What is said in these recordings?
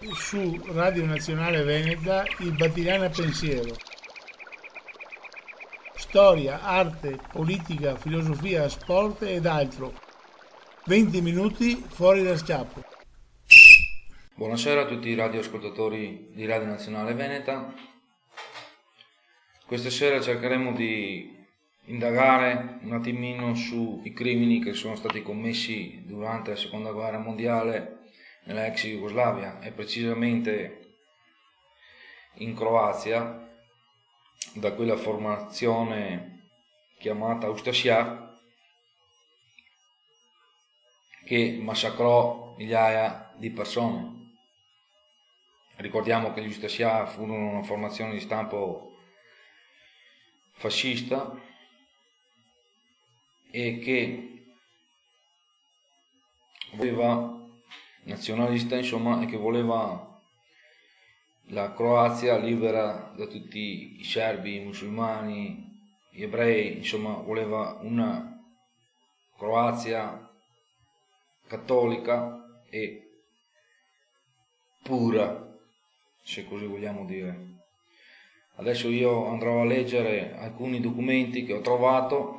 su Radio Nazionale Veneta il Battigliana Pensiero. Storia, arte, politica, filosofia, sport ed altro. 20 minuti fuori da schiaffo. Buonasera a tutti i radioascoltatori di Radio Nazionale Veneta. Questa sera cercheremo di indagare un attimino sui crimini che sono stati commessi durante la Seconda Guerra Mondiale nella ex Jugoslavia e precisamente in Croazia, da quella formazione chiamata Ustaša che massacrò migliaia di persone. Ricordiamo che gli Ustaša furono una formazione di stampo fascista e che voleva nazionalista, insomma, e che voleva la Croazia libera da tutti i serbi, i musulmani, gli ebrei, insomma, voleva una Croazia cattolica e pura, se così vogliamo dire. Adesso io andrò a leggere alcuni documenti che ho trovato.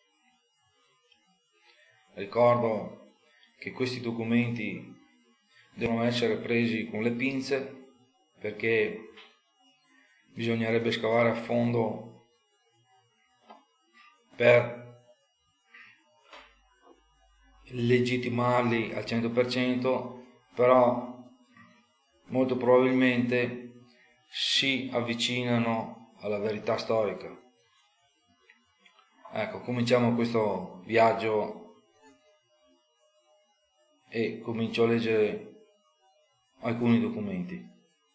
Ricordo che questi documenti devono essere presi con le pinze perché bisognerebbe scavare a fondo per legittimarli al 100%, però molto probabilmente si avvicinano alla verità storica. Ecco, cominciamo questo viaggio e comincio a leggere alcuni documenti.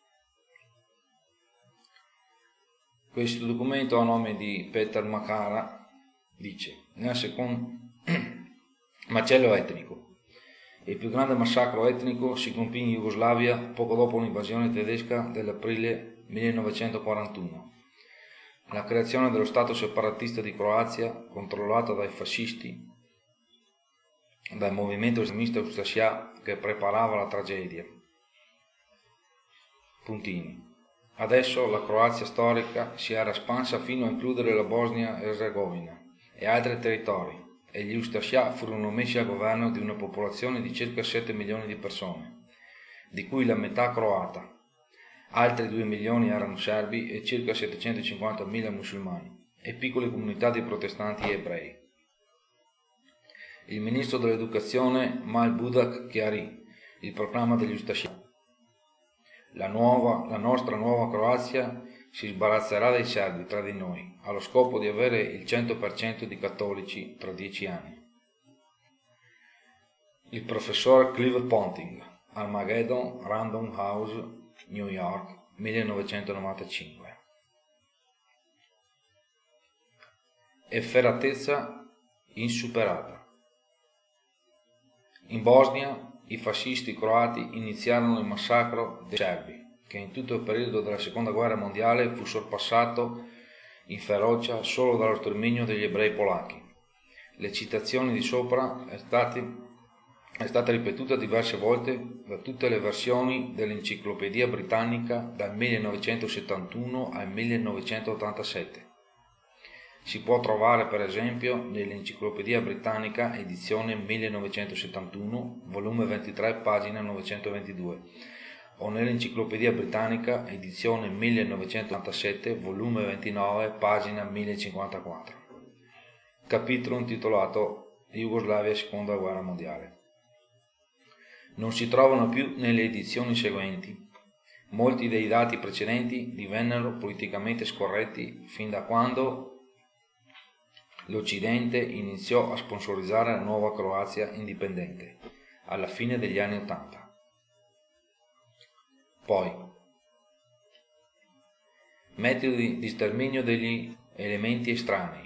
Questo documento a nome di Peter Makara dice: nel secondo macello etnico, il più grande massacro etnico si compì in Jugoslavia poco dopo l'invasione tedesca dell'aprile 1941. La creazione dello Stato separatista di Croazia, controllato dai fascisti, dal movimento islamista Ustaša che preparava la tragedia. Puntini. Adesso la Croazia storica si era espansa fino a includere la Bosnia e Erzegovina e altri territori, e gli Ustaša furono messi a governo di una popolazione di circa 7 milioni di persone, di cui la metà croata. Altri 2 milioni erano serbi e circa 750.000 musulmani e piccole comunità di protestanti e ebrei. Il ministro dell'educazione Mal Budak chiarì il proclama degli Ustaša: la nostra nuova Croazia si sbarazzerà dei serbi tra di noi, allo scopo di avere il 100% di cattolici tra 10 anni. Il professor Clive Ponting, Armageddon Random House, New York, 1995. Efferatezza insuperata. In Bosnia i fascisti croati iniziarono il massacro dei serbi, che in tutto il periodo della Seconda Guerra Mondiale fu sorpassato in ferocia solo dallo sterminio degli ebrei polacchi. Le citazioni di sopra è stata ripetuta diverse volte da tutte le versioni dell'Enciclopedia Britannica dal 1971 al 1987. Si può trovare per esempio nell'Enciclopedia Britannica edizione 1971, volume 23, pagina 922, o nell'Enciclopedia Britannica edizione 1987, volume 29, pagina 1054. Capitolo intitolato Jugoslavia Seconda Guerra Mondiale. Non si trovano più nelle edizioni seguenti. Molti dei dati precedenti divennero politicamente scorretti fin da quando l'Occidente iniziò a sponsorizzare la nuova Croazia indipendente, alla fine degli anni '80. Poi, metodi di sterminio degli elementi estranei.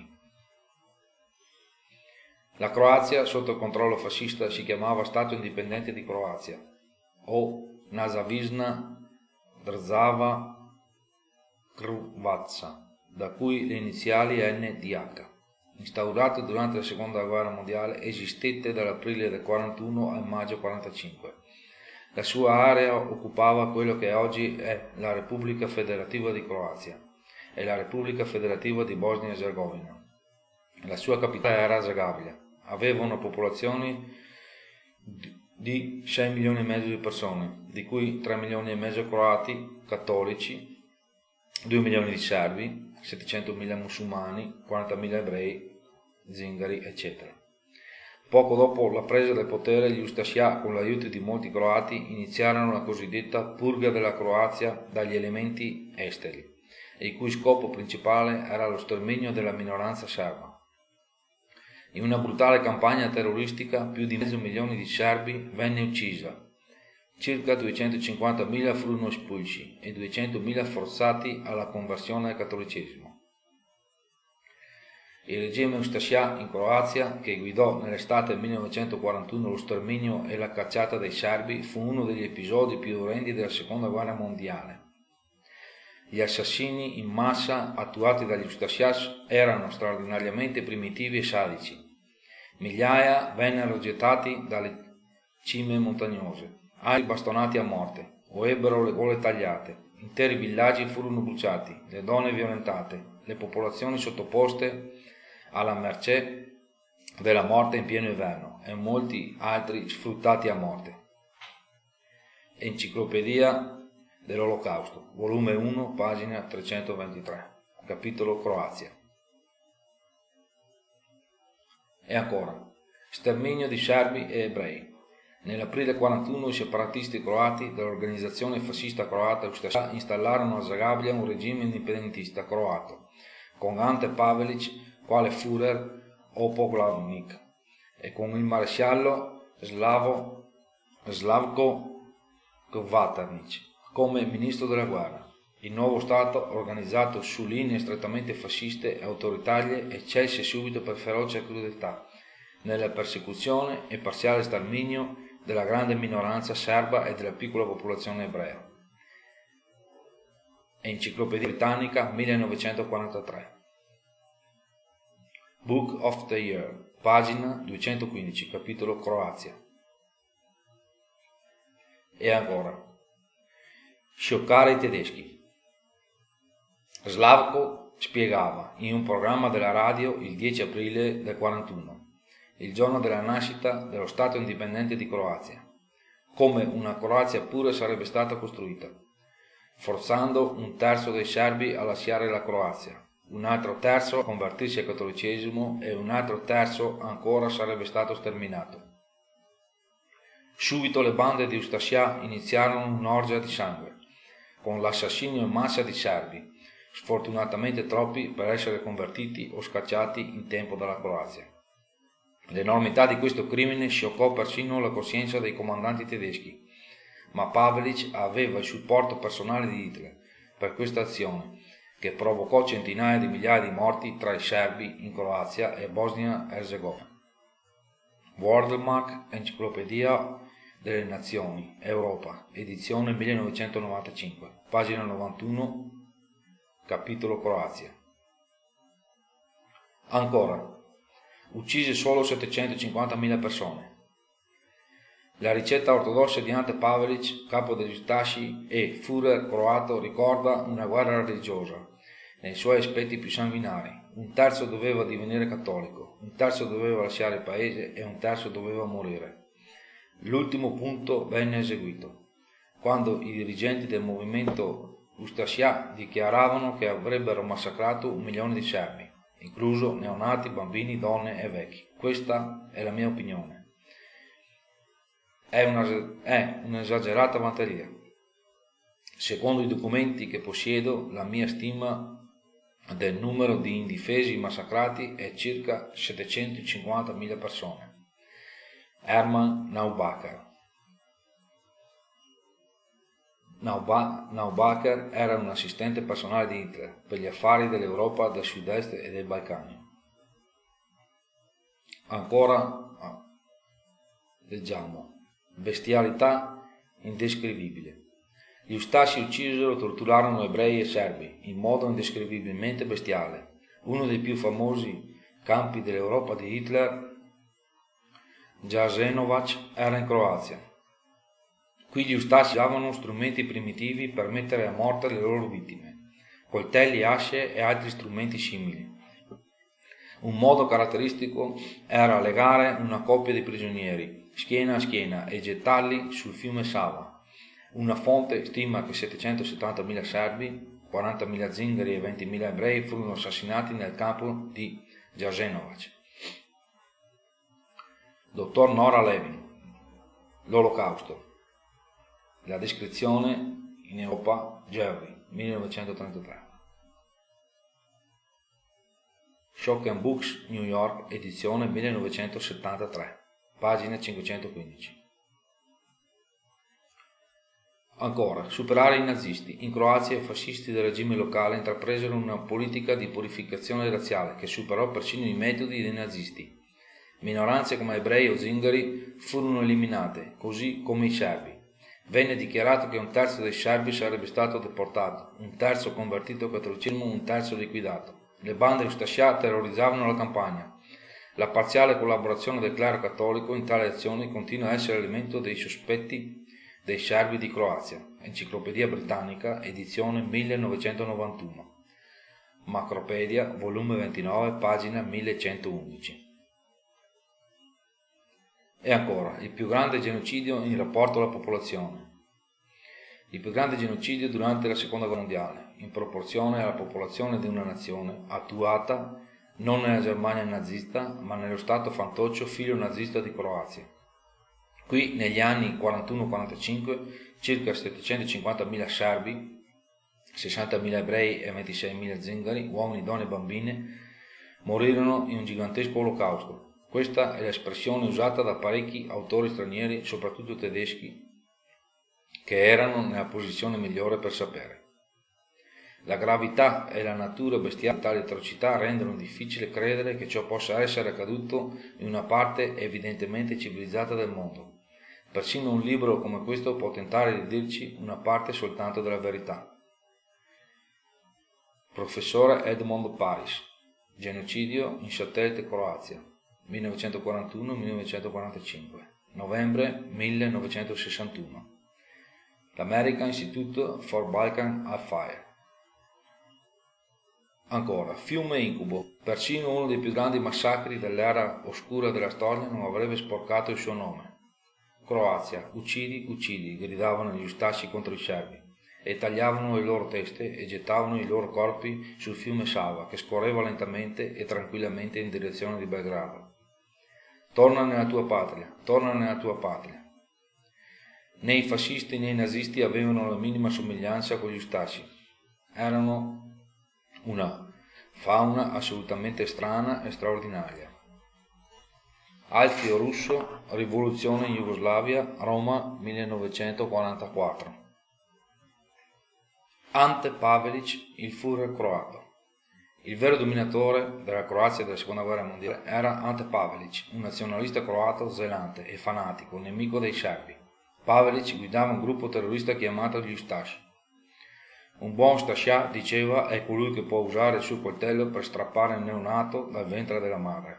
La Croazia sotto il controllo fascista si chiamava Stato indipendente di Croazia, o Nezavisna Država Hrvatska, da cui le iniziali NDH. Instaurato durante la Seconda Guerra Mondiale, esistette dall'aprile del 41 al maggio 45. La sua area occupava quello che oggi è la Repubblica Federativa di Croazia e la Repubblica Federativa di Bosnia e Erzegovina. La sua capitale era Zagabria. Aveva una popolazione di 6 milioni e mezzo di persone, di cui 3 milioni e mezzo croati cattolici, 2 milioni di serbi, 700.000 musulmani, 40.000 ebrei, zingari, eccetera. Poco dopo la presa del potere, gli Ustascia, con l'aiuto di molti croati, iniziarono la cosiddetta purga della Croazia dagli elementi esteri, il cui scopo principale era lo sterminio della minoranza serba. In una brutale campagna terroristica più di mezzo milione di serbi venne uccisa, circa 250.000 furono espulsi e 200.000 forzati alla conversione al cattolicesimo. Il regime Ustascia in Croazia, che guidò nell'estate 1941 lo sterminio e la cacciata dei serbi, fu uno degli episodi più orrendi della Seconda Guerra Mondiale. Gli assassini in massa attuati dagli Ustascias erano straordinariamente primitivi e sadici. Migliaia vennero gettati dalle cime montagnose, altri bastonati a morte o ebbero le gole tagliate, interi villaggi furono bruciati, le donne violentate, le popolazioni sottoposte alla mercé della morte in pieno inverno e molti altri sfruttati a morte. Enciclopedia dell'Olocausto, volume 1, pagina 323, capitolo Croazia. E ancora, sterminio di serbi e ebrei. Nell'aprile 41 i separatisti croati dell'organizzazione fascista croata Ustascia installarono a Zagabria un regime indipendentista croato, con Ante Pavelić quale Führer o poglavnik e con il maresciallo Slavko Kvaternić come ministro della guerra. Il nuovo Stato, organizzato su linee strettamente fasciste e autoritarie, eccelse subito per ferocia e crudeltà nella persecuzione e parziale sterminio della grande minoranza serba e della piccola popolazione ebrea. Enciclopedia Britannica 1943. Book of the Year, pagina 215, capitolo Croazia. E ancora, scioccare i tedeschi. Slavko spiegava in un programma della radio il 10 aprile del 41, il giorno della nascita dello Stato indipendente di Croazia, come una Croazia pura sarebbe stata costruita, forzando un terzo dei serbi a lasciare la Croazia, un altro terzo a convertirsi al cattolicesimo e un altro terzo ancora sarebbe stato sterminato. Subito le bande di Ustascia iniziarono un'orgia di sangue, con l'assassinio in massa di serbi, sfortunatamente troppi per essere convertiti o scacciati in tempo dalla Croazia. L'enormità di questo crimine scioccò persino la coscienza dei comandanti tedeschi, ma Pavelić aveva il supporto personale di Hitler per questa azione, che provocò centinaia di migliaia di morti tra i serbi in Croazia e Bosnia-Erzegovina. Wordmark, Enciclopedia delle Nazioni, Europa, edizione 1995, pagina 91, capitolo Croazia. Ancora, uccise solo 750.000 persone. La ricetta ortodossa di Ante Pavelić, capo degli Ustaši e Führer croato, ricorda una guerra religiosa nei suoi aspetti più sanguinari. Un terzo doveva divenire cattolico, un terzo doveva lasciare il paese e un terzo doveva morire. L'ultimo punto venne eseguito, quando i dirigenti del movimento Ustascia dichiaravano che avrebbero massacrato 1 milione di serbi, incluso neonati, bambini, donne e vecchi. Questa è la mia opinione. È un'esagerata vanteria. Secondo i documenti che possiedo, la mia stima del numero di indifesi massacrati è circa 750.000 persone. Hermann Naubacher. Naubacher era un assistente personale di Hitler per gli affari dell'Europa del Sud-Est e dei Balcani. Ancora leggiamo: bestialità indescrivibile. Gli Ustaši uccisero e torturarono ebrei e serbi in modo indescrivibilmente bestiale. Uno dei più famosi campi dell'Europa di Hitler, Jasenovac, era in Croazia. Qui gli Ustasi usavano strumenti primitivi per mettere a morte le loro vittime, coltelli, asce e altri strumenti simili. Un modo caratteristico era legare una coppia di prigionieri, schiena a schiena, e gettarli sul fiume Sava. Una fonte stima che 770.000 serbi, 40.000 zingari e 20.000 ebrei furono assassinati nel campo di Jasenovac. Dottor Nora Levin. L'Olocausto. La descrizione in Europa, Jerry, 1933. Shock and Books, New York, edizione 1973, pagina 515. Ancora, superare i nazisti. In Croazia i fascisti del regime locale intrapresero una politica di purificazione razziale che superò persino i metodi dei nazisti. Minoranze come ebrei o zingari furono eliminate, così come i serbi. Venne dichiarato che un terzo dei serbi sarebbe stato deportato, un terzo convertito al cattolicesimo, un terzo liquidato. Le bande Ustascia terrorizzavano la campagna. La parziale collaborazione del clero cattolico in tale azione continua a essere elemento dei sospetti dei serbi di Croazia. Enciclopedia Britannica, edizione 1991. Macropedia, volume 29, pagina 1111. E ancora, il più grande genocidio in rapporto alla popolazione. Il più grande genocidio durante la Seconda Guerra Mondiale, in proporzione alla popolazione di una nazione, attuata non nella Germania nazista, ma nello Stato fantoccio filo nazista di Croazia. Qui, negli anni 41-45, circa 750.000 serbi, 60.000 ebrei e 26.000 zingari, uomini, donne e bambine, morirono in un gigantesco olocausto. Questa è l'espressione usata da parecchi autori stranieri, soprattutto tedeschi, che erano nella posizione migliore per sapere. La gravità e la natura bestiale di tali atrocità rendono difficile credere che ciò possa essere accaduto in una parte evidentemente civilizzata del mondo. Persino un libro come questo può tentare di dirci una parte soltanto della verità. Professore Edmond Paris, Genocidio in satellite Croazia, 1941-1945, novembre 1961. L'American Institute for Balkan Affairs. Ancora, fiume incubo. Persino uno dei più grandi massacri dell'era oscura della storia non avrebbe sporcato il suo nome. Croazia, uccidi, uccidi, gridavano gli Ustasi contro i serbi, e tagliavano le loro teste e gettavano i loro corpi sul fiume Sava, che scorreva lentamente e tranquillamente in direzione di Belgrado. Torna nella tua patria, torna nella tua patria. Né i fascisti né i nazisti avevano la minima somiglianza con gli Ustasi. Erano una fauna assolutamente strana e straordinaria. Alfio Russo, rivoluzione in Jugoslavia, Roma 1944. Ante Pavelić, il Führer croato. Il vero dominatore della Croazia della Seconda Guerra Mondiale era Ante Pavelić, un nazionalista croato zelante e fanatico, nemico dei serbi. Pavelić guidava un gruppo terrorista chiamato gli Ustasi. Un buon Stascia, diceva, è colui che può usare il suo coltello per strappare il neonato dal ventre della madre.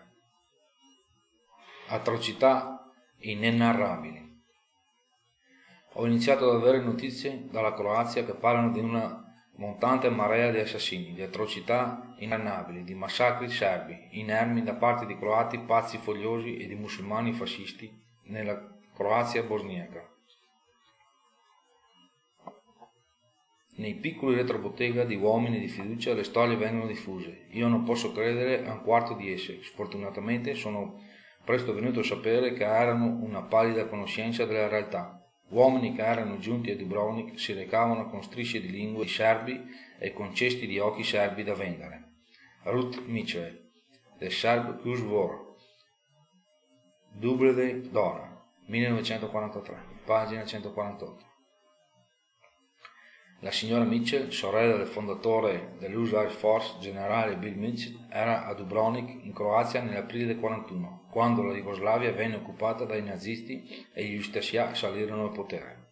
Atrocità inenarrabili. Ho iniziato ad avere notizie dalla Croazia che parlano di una montante marea di assassini, di atrocità inenarrabili, di massacri serbi, inermi da parte di croati pazzi fogliosi e di musulmani fascisti nella Croazia bosniaca. Nei piccoli retrobottega di uomini di fiducia le storie vengono diffuse. Io non posso credere a un quarto di esse. Sfortunatamente sono presto venuto a sapere che erano una pallida conoscenza della realtà. Uomini che erano giunti a Dubrovnik si recavano con strisce di lingue di serbi e con cesti di occhi serbi da vendere. Ruth Mitchell, The Serb Cus War, Dublje Dora, 1943, pagina 148. La signora Mitchell, sorella del fondatore dell'US Air Force, generale Bill Mitchell, era a Dubrovnik, in Croazia, nell'aprile del 1941, quando la Jugoslavia venne occupata dai nazisti e gli Ustascia salirono al potere.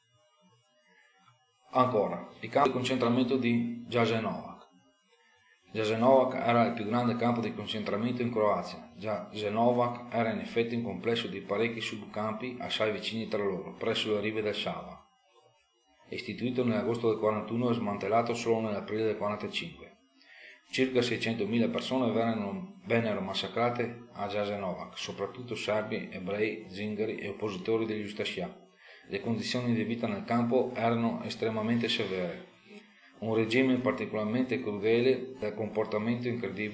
Ancora, il campo di concentramento di Jasenovac. Jasenovac era il più grande campo di concentramento in Croazia. Jasenovac era in effetti un complesso di parecchi subcampi assai vicini tra loro, presso le rive del Sava. Istituito nell'agosto del 41 e smantellato solo nell'aprile del 45. Circa 600.000 persone vennero massacrate a Jasenovac, soprattutto serbi, ebrei, zingari e oppositori degli Ustascia. Le condizioni di vita nel campo erano estremamente severe. Un regime particolarmente crudele dal comportamento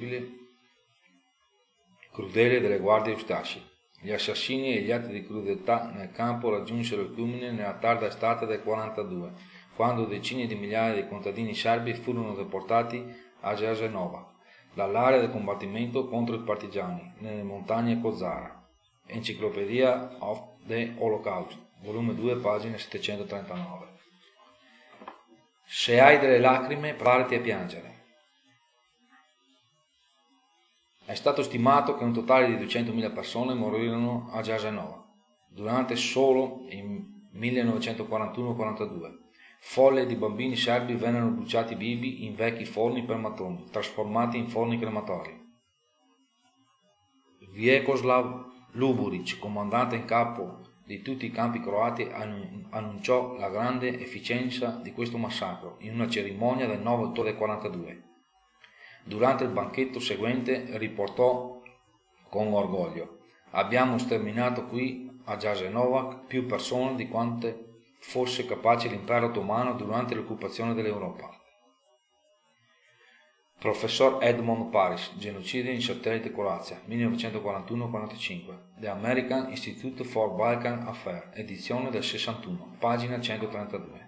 crudele delle guardie Ustasci. Gli assassini e gli atti di crudeltà nel campo raggiunsero il culmine nella tarda estate del 42, quando decine di migliaia di contadini serbi furono deportati a Jasenovac dall'area del combattimento contro i partigiani nelle montagne Kozara. Enciclopedia of the Holocaust, volume 2, pagina 739. Se hai delle lacrime, preparati a piangere. È stato stimato che un totale di 200.000 persone morirono a Jasenovac durante solo il 1941-42. Folle di bambini serbi vennero bruciati vivi in vecchi forni per mattoni, trasformati in forni crematori. Vjekoslav Luburic, comandante in capo di tutti i campi croati, annunciò la grande efficienza di questo massacro in una cerimonia del 9 ottobre del 42. Durante il banchetto seguente riportò con orgoglio: abbiamo sterminato qui a Jasenovac più persone di quante fosse capace l'impero ottomano durante l'occupazione dell'Europa. Professor Edmond Paris, Genocidio in satellite Croazia, 1941-45, The American Institute for Balkan Affairs, edizione del 61, pagina 132.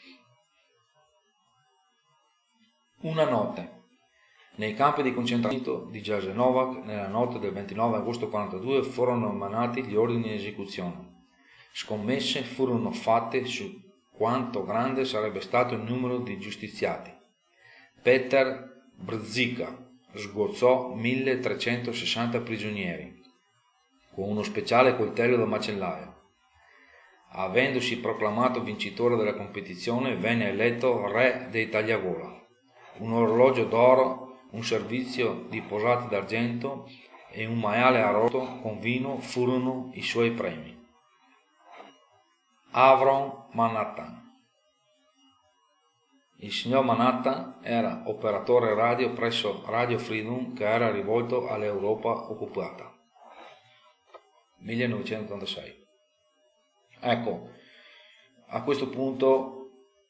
Una notte. Nei campi di concentramento di Jasenovac, nella notte del 29 agosto 42, furono emanati gli ordini di esecuzione. Scommesse furono fatte su quanto grande sarebbe stato il numero di giustiziati. Peter Brzica sgozzò 1360 prigionieri con uno speciale coltello da macellaio. Avendosi proclamato vincitore della competizione, venne eletto re dei tagliavola. Un orologio d'oro, un servizio di posate d'argento e un maiale arrosto con vino furono i suoi premi. Avron Manhattan. Il signor Manhattan era operatore radio presso Radio Freedom, che era rivolto all'Europa occupata. 1986. Ecco, a questo punto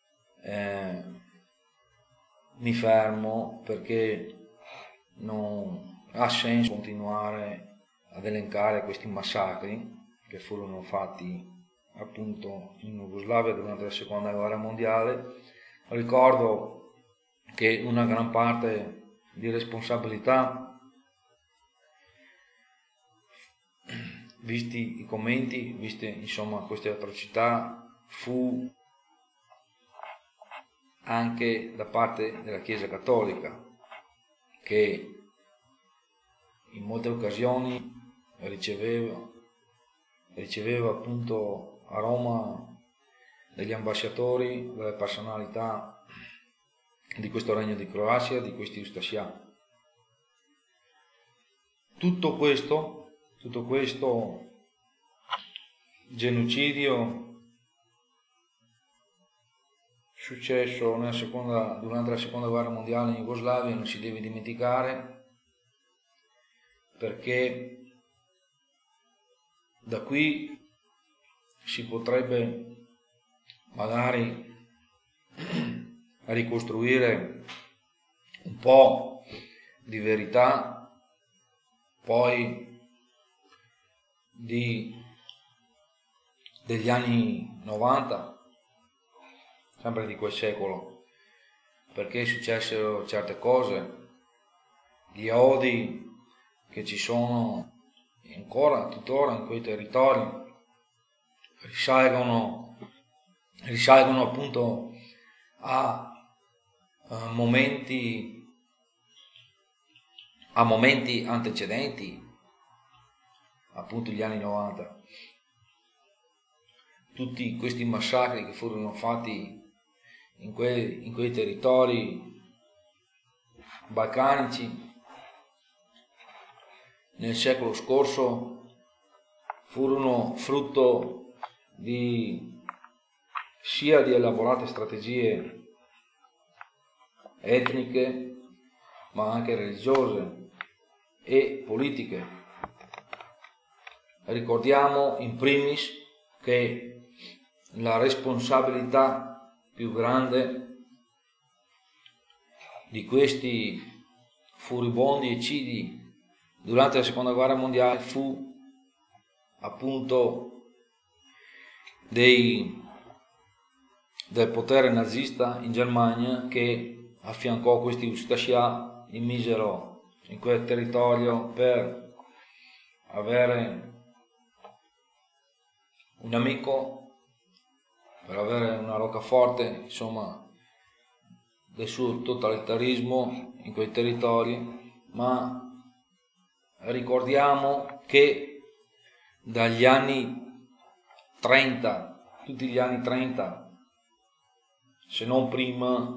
mi fermo, perché non ha senso continuare ad elencare questi massacri che furono fatti appunto in Jugoslavia durante la seconda guerra mondiale. Ricordo che una gran parte di responsabilità, visti i commenti, viste insomma queste atrocità, fu anche da parte della Chiesa Cattolica, che in molte occasioni riceveva appunto a Roma degli ambasciatori, delle personalità di questo regno di Croazia, di questi Ustascia. Tutto questo genocidio successo durante la seconda guerra mondiale in Jugoslavia non si deve dimenticare, perché da qui si potrebbe magari ricostruire un po' di verità, poi degli anni 90, sempre di quel secolo, perché successero certe cose, gli odi che ci sono ancora tuttora in quei territori risalgono appunto a momenti antecedenti appunto gli anni 90. Tutti questi massacri che furono fatti in quei territori balcanici nel secolo scorso furono frutto sia di elaborate strategie etniche, ma anche religiose e politiche. Ricordiamo in primis che la responsabilità più grande di questi furibondi eccidi durante la seconda guerra mondiale fu appunto del potere nazista in Germania, che affiancò questi Ustascia e misero in quel territorio per avere un amico, per avere una roccaforte, insomma, del suo totalitarismo in quei territori. Ma ricordiamo che dagli anni 30, tutti gli anni 30, se non prima,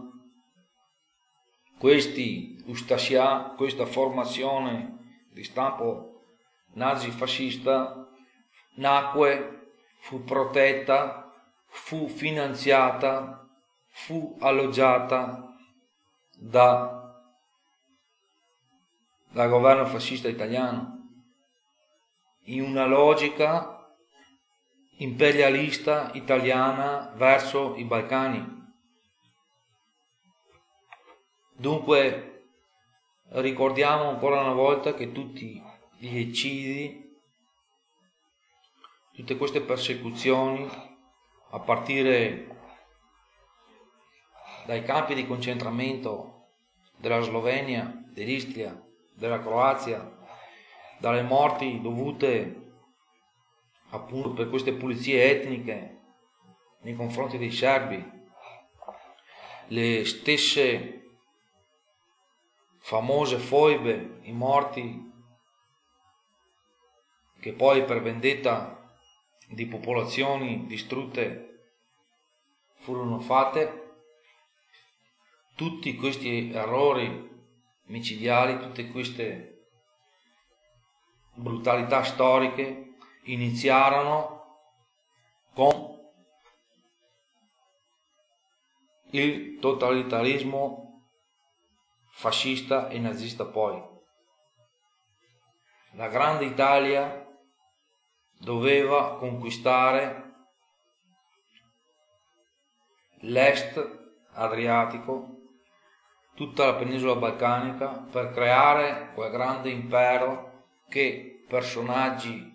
questi Ustascia, questa formazione di stampo nazi-fascista, nacque, fu protetta, fu finanziata, fu alloggiata dal governo fascista italiano in una logica imperialista italiana verso i Balcani. Dunque ricordiamo ancora una volta che tutti gli eccidi, tutte queste persecuzioni, a partire dai campi di concentramento della Slovenia, dell'Istria, della Croazia, dalle morti dovute appunto per queste pulizie etniche nei confronti dei serbi, le stesse famose foibe, i morti che poi per vendetta di popolazioni distrutte furono fatte. Tutti questi errori micidiali, tutte queste brutalità storiche iniziarono con il totalitarismo fascista e nazista. Poi la grande Italia doveva conquistare l'est adriatico, tutta la penisola balcanica, per creare quel grande impero che personaggi,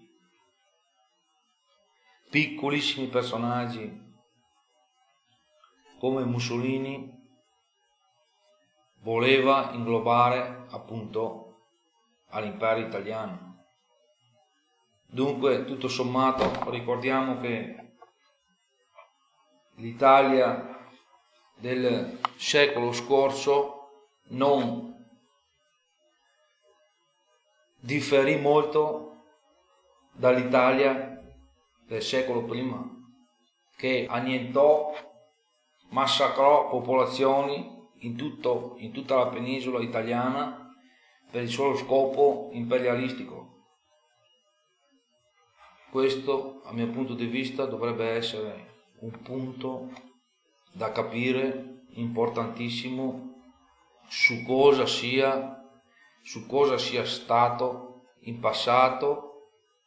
piccolissimi personaggi come Mussolini, voleva inglobare appunto all'impero italiano. Dunque, tutto sommato, ricordiamo che l'Italia del secolo scorso non differì molto dall'Italia del secolo prima, che annientò, massacrò popolazioni in tutta la penisola italiana per il solo scopo imperialistico. Questo, a mio punto di vista, dovrebbe essere un punto da capire importantissimo su cosa sia stato in passato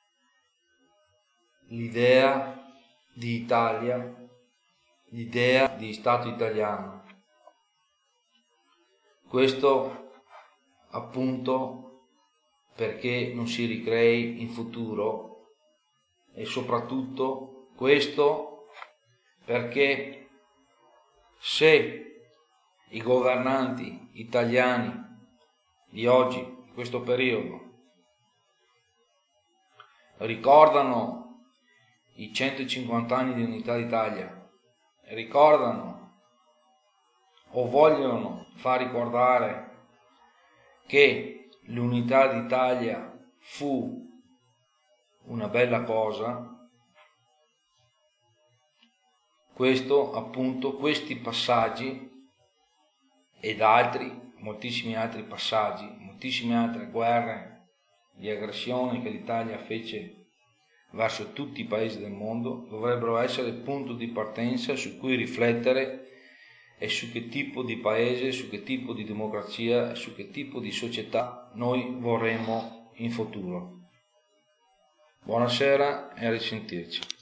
l'idea di Italia, l'idea di Stato italiano. Questo appunto perché non si ricrei in futuro, e soprattutto questo perché se i governanti italiani di oggi, in questo periodo, ricordano i 150 anni di unità d'Italia, ricordano o vogliono far ricordare che l'unità d'Italia fu una bella cosa, questo appunto, questi passaggi ed altri moltissimi altri passaggi, moltissime altre guerre di aggressione che l'Italia fece verso tutti i paesi del mondo, dovrebbero essere il punto di partenza su cui riflettere e su che tipo di paese, su che tipo di democrazia e su che tipo di società noi vorremmo in futuro. Buonasera e a risentirci.